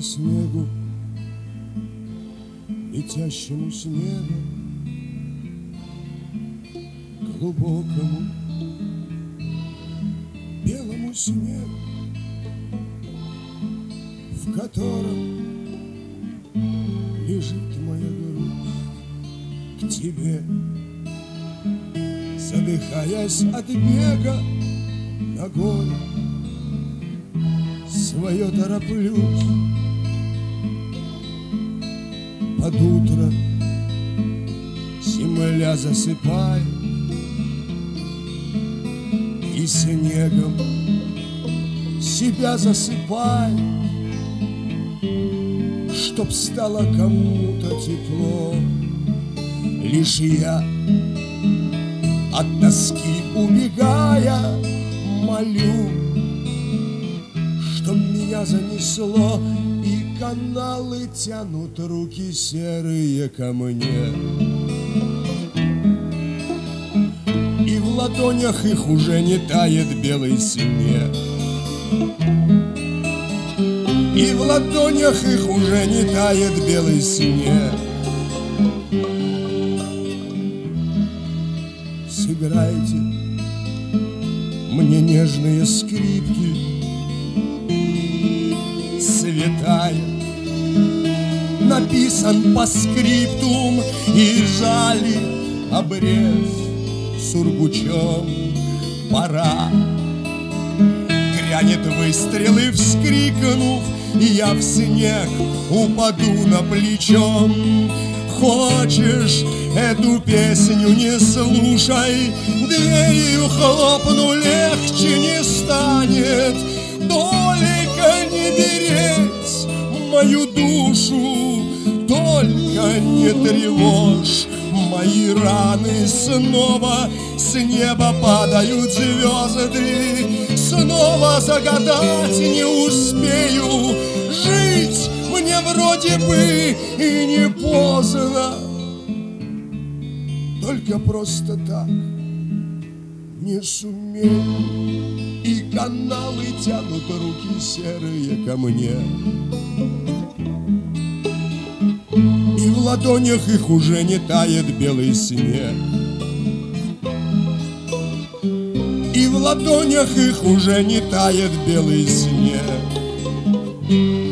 по снегу, летящему с неба, глубокому белому снегу, в котором лежит моя грусть к тебе. Задыхаясь от бега на горе, свое тороплюсь. Под утро земля засыпает, и снегом себя засыпает, чтоб стало кому-то тепло. Лишь я, от тоски убегая, молю, чтоб меня занесло, и каналы тянут руки серые ко мне. И в ладонях их уже не тает белый снег, и в ладонях их уже не тает белый снег. Сыграйте мне нежные скрипки, святая, написан по скриптум, и жали обрез сургучом. Пора, грянет выстрел, и вскрикнув, я в снег упаду на плечом. Хочешь эту песню, не слушай, дверью хлопну, легче не станет. Только не беречь мою душу, только не тревожь мои раны. Снова с неба падают звезды, снова загадать не успею. Жить мне вроде бы и не поздно, только просто так не сумею. И каналы тянут руки серые ко мне, и в ладонях их уже не тает белый снег, и в ладонях их уже не тает белый снег.